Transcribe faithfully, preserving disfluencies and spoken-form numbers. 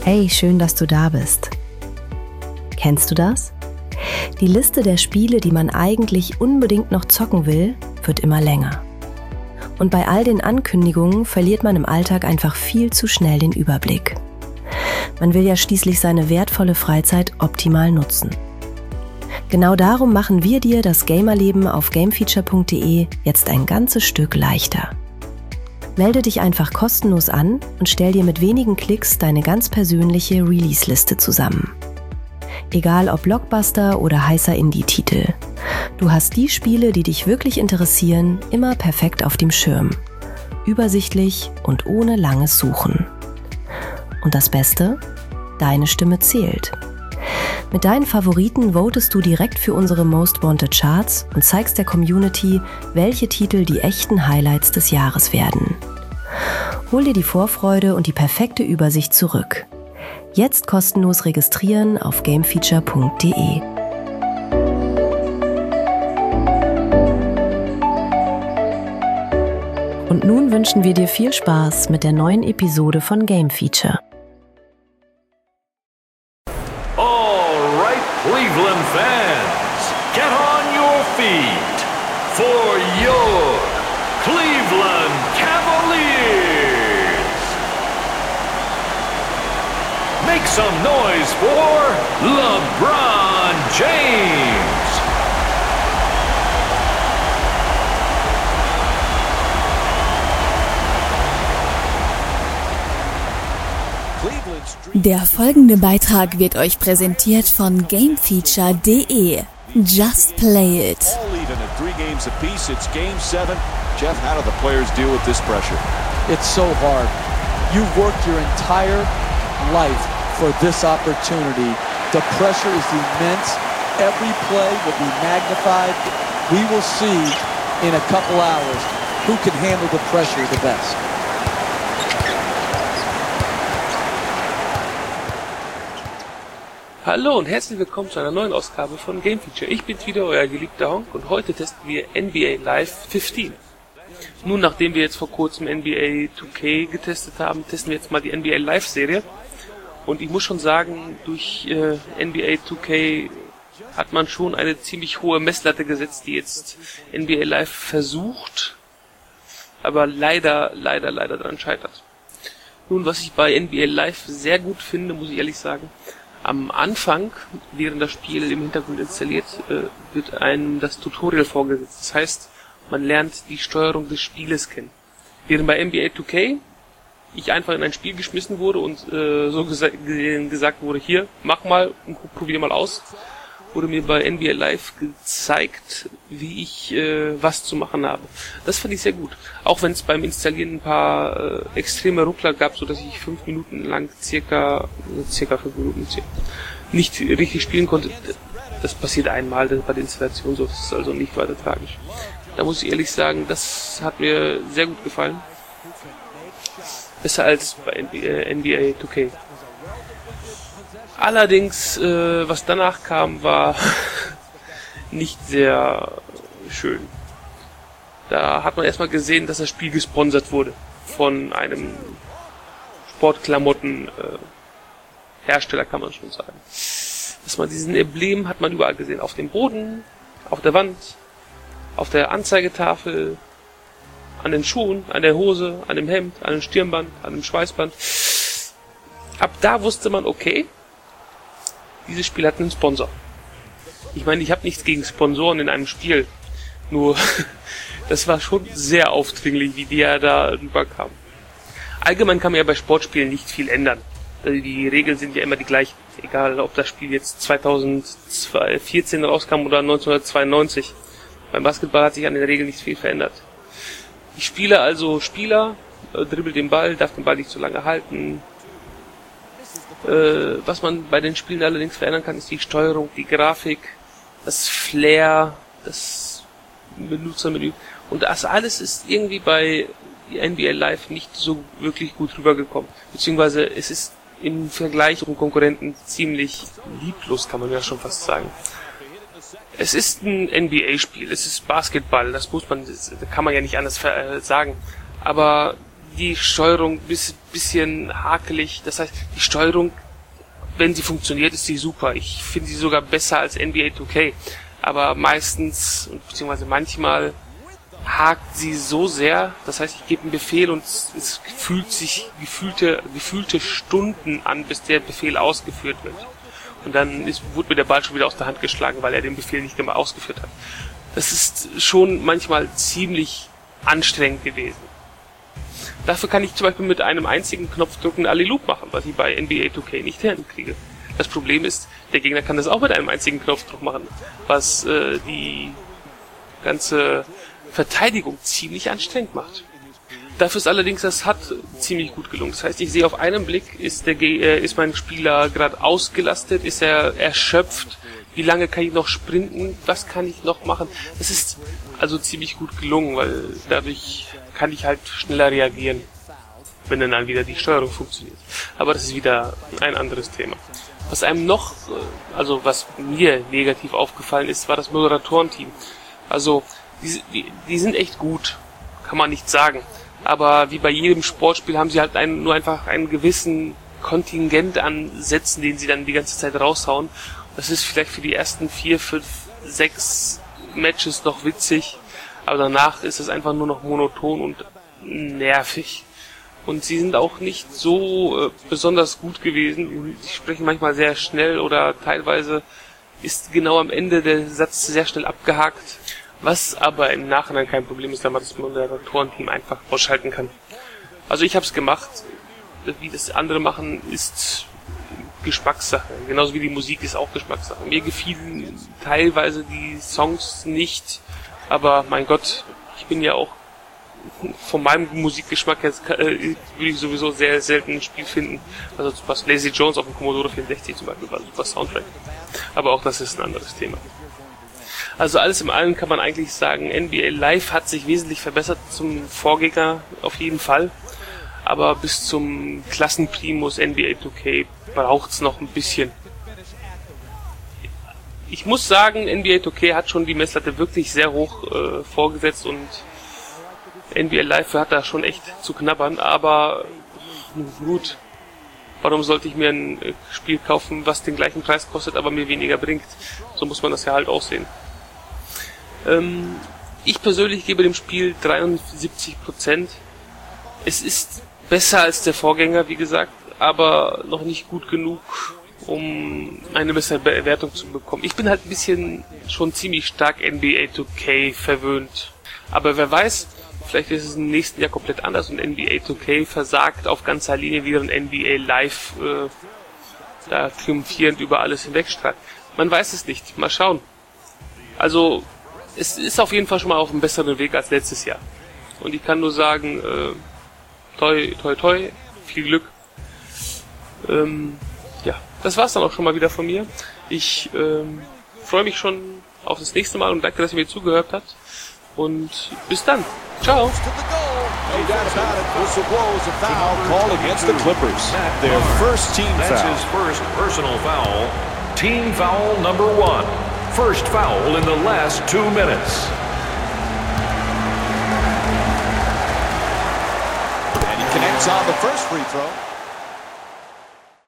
Hey, schön, dass du da bist. Kennst du das? Die Liste der Spiele, die man eigentlich unbedingt noch zocken will, wird immer länger. Und bei all den Ankündigungen verliert man im Alltag einfach viel zu schnell den Überblick. Man will ja schließlich seine wertvolle Freizeit optimal nutzen. Genau darum machen wir dir das Gamerleben auf gamefeature punkt de jetzt ein ganzes Stück leichter. Melde dich einfach kostenlos an und stell dir mit wenigen Klicks deine ganz persönliche Release-Liste zusammen. Egal ob Blockbuster oder heißer Indie-Titel. Du hast die Spiele, die dich wirklich interessieren, immer perfekt auf dem Schirm. Übersichtlich und ohne langes Suchen. Und das Beste? Deine Stimme zählt. Mit deinen Favoriten votest du direkt für unsere Most Wanted Charts und zeigst der Community, welche Titel die echten Highlights des Jahres werden. Hol dir die Vorfreude und die perfekte Übersicht zurück. Jetzt kostenlos registrieren auf gamefeature punkt de. Und nun wünschen wir dir viel Spaß mit der neuen Episode von Game Feature. Cleveland fans, get on your feet for your Cleveland Cavaliers. Make some noise for LeBron James. Der folgende Beitrag wird euch präsentiert von gamefeature punkt de. Just play it. All even at three games apiece. It's game seven. Jeff, how do the players deal with this pressure? It's so hard. You've worked your entire life for this opportunity. The pressure is immense. Every play will be magnified. We will see in a couple hours who can handle the pressure the best. Hallo und herzlich willkommen zu einer neuen Ausgabe von Game Feature. Ich bin wieder euer geliebter Honk und heute testen wir N B A Live fünfzehn. Nun, nachdem wir jetzt vor kurzem N B A zwei K getestet haben, testen wir jetzt mal die N B A Live Serie. Und ich muss schon sagen, durch äh, N B A zwei K hat man schon eine ziemlich hohe Messlatte gesetzt, die jetzt N B A Live versucht, aber leider, leider, leider daran scheitert. Nun, was ich bei N B A Live sehr gut finde, muss ich ehrlich sagen, am Anfang, während das Spiel im Hintergrund installiert, äh, wird einem das Tutorial vorgesetzt. Das heißt, man lernt die Steuerung des Spieles kennen. Während bei N B A zwei K ich einfach in ein Spiel geschmissen wurde und äh, so gesa- gesagt wurde, hier, mach mal und probier mal aus, wurde mir bei N B A Live gezeigt, wie ich äh, was zu machen habe. Das fand ich sehr gut. Auch wenn es beim Installieren ein paar äh, extreme Ruckler gab, so dass ich fünf Minuten lang circa, circa fünf Minuten nicht richtig spielen konnte. Das passiert einmal bei der Installation so, das ist also nicht weiter tragisch. Da muss ich ehrlich sagen, das hat mir sehr gut gefallen. Besser als bei N B A zwei K. Allerdings, äh, was danach kam, war nicht sehr schön. Da hat man erstmal gesehen, dass das Spiel gesponsert wurde von einem Sportklamotten äh, Hersteller, kann man schon sagen. Dass man diesen Emblem hat man überall gesehen. Auf dem Boden, auf der Wand, auf der Anzeigetafel, an den Schuhen, an der Hose, an dem Hemd, an dem Stirnband, an dem Schweißband. Ab da wusste man, okay, dieses Spiel hat einen Sponsor. Ich meine, ich habe nichts gegen Sponsoren in einem Spiel. Nur, das war schon sehr aufdringlich, wie die ja da rüberkamen. Allgemein kann man ja bei Sportspielen nicht viel ändern. Also die Regeln sind ja immer die gleichen. Egal, ob das Spiel jetzt zweitausendvierzehn rauskam oder neunzehnhundertzweiundneunzig. Beim Basketball hat sich an den Regeln nicht viel verändert. Ich spiele also Spieler, äh, dribbelt den Ball, darf den Ball nicht zu lange halten. Äh, was man bei den Spielen allerdings verändern kann, ist die Steuerung, die Grafik, das Flair, das Benutzermenü. Und das alles ist irgendwie bei N B A Live nicht so wirklich gut rübergekommen. Beziehungsweise es ist im Vergleich zum Konkurrenten ziemlich lieblos, kann man ja schon fast sagen. Es ist ein N B A-Spiel, es ist Basketball, das muss man, das kann man ja nicht anders sagen. Aber die Steuerung ist ein bisschen hakelig. Das heißt, die Steuerung, wenn sie funktioniert, ist sie super. Ich finde sie sogar besser als N B A zwei K. Aber meistens, beziehungsweise manchmal, hakt sie so sehr. Das heißt, ich gebe einen Befehl und es fühlt sich gefühlte, gefühlte Stunden an, bis der Befehl ausgeführt wird. Und dann ist, wurde mir der Ball schon wieder aus der Hand geschlagen, weil er den Befehl nicht immer ausgeführt hat. Das ist schon manchmal ziemlich anstrengend gewesen. Dafür kann ich zum Beispiel mit einem einzigen Knopfdruck einen Alley-Loop machen, was ich bei N B A zwei K nicht hinkriege. Das Problem ist, der Gegner kann das auch mit einem einzigen Knopfdruck machen, was äh, die ganze Verteidigung ziemlich anstrengend macht. Dafür ist allerdings das H U D ziemlich gut gelungen. Das heißt, ich sehe auf einen Blick, ist, der, äh, ist mein Spieler gerade ausgelastet, ist er erschöpft, wie lange kann ich noch sprinten, was kann ich noch machen. Das ist also ziemlich gut gelungen, weil dadurch kann ich halt schneller reagieren, wenn dann, dann wieder die Steuerung funktioniert. Aber das ist wieder ein anderes Thema. Was einem noch, also was mir negativ aufgefallen ist, war das Moderatorenteam. Also, die, die, die sind echt gut, kann man nicht sagen. Aber wie bei jedem Sportspiel haben sie halt einen, nur einfach einen gewissen Kontingent an Sätzen, den sie dann die ganze Zeit raushauen. Das ist vielleicht für die ersten vier, fünf, sechs Matches noch witzig, aber danach ist es einfach nur noch monoton und nervig. Und sie sind auch nicht so äh, besonders gut gewesen. Sie sprechen manchmal sehr schnell oder teilweise ist genau am Ende der Satz sehr schnell abgehakt. Was aber im Nachhinein kein Problem ist, da man das Moderatorenteam einfach ausschalten kann. Also ich habe es gemacht. Wie das andere machen, ist Geschmackssache. Genauso wie die Musik ist auch Geschmackssache. Mir gefielen teilweise die Songs nicht, aber mein Gott, ich bin ja auch von meinem Musikgeschmack jetzt äh, würde ich sowieso sehr selten ein Spiel finden. Also was Lazy Jones auf dem Commodore vierundsechzig zum Beispiel war ein super Soundtrack. Aber auch das ist ein anderes Thema. Also alles in allem kann man eigentlich sagen, N B A Live hat sich wesentlich verbessert zum Vorgänger auf jeden Fall. Aber bis zum Klassenprimus N B A zwei K braucht's noch ein bisschen. Ich muss sagen, N B A zwei K hat schon die Messlatte wirklich sehr hoch äh, vorgesetzt und N B A Live hat da schon echt zu knabbern, aber gut, warum sollte ich mir ein Spiel kaufen, was den gleichen Preis kostet, aber mir weniger bringt? So muss man das ja halt aussehen. Ähm, ich persönlich gebe dem Spiel dreiundsiebzig Prozent. Es ist besser als der Vorgänger, wie gesagt, aber noch nicht gut genug, um eine bessere Bewertung zu bekommen. Ich bin halt ein bisschen schon ziemlich stark N B A zwei K verwöhnt. Aber wer weiß, vielleicht ist es im nächsten Jahr komplett anders und N B A zwei K versagt auf ganzer Linie wieder ein N B A Live äh, da triumphierend über alles hinwegstrahlt. Man weiß es nicht. Mal schauen. Also, es ist auf jeden Fall schon mal auf einem besseren Weg als letztes Jahr. Und ich kann nur sagen, äh, toi, toi, toi, viel Glück. Ähm, ja, das war's dann auch schon mal wieder von mir. Ich ähm, freue mich schon auf das nächste Mal und danke, dass ihr mir zugehört habt. Und bis dann. Ciao. No doubt about it. Whistle blows a foul call against the Clippers. Their first team foul. That's his first personal foul. Team foul number one. First foul in the last two minutes. And he connects on the first free throw.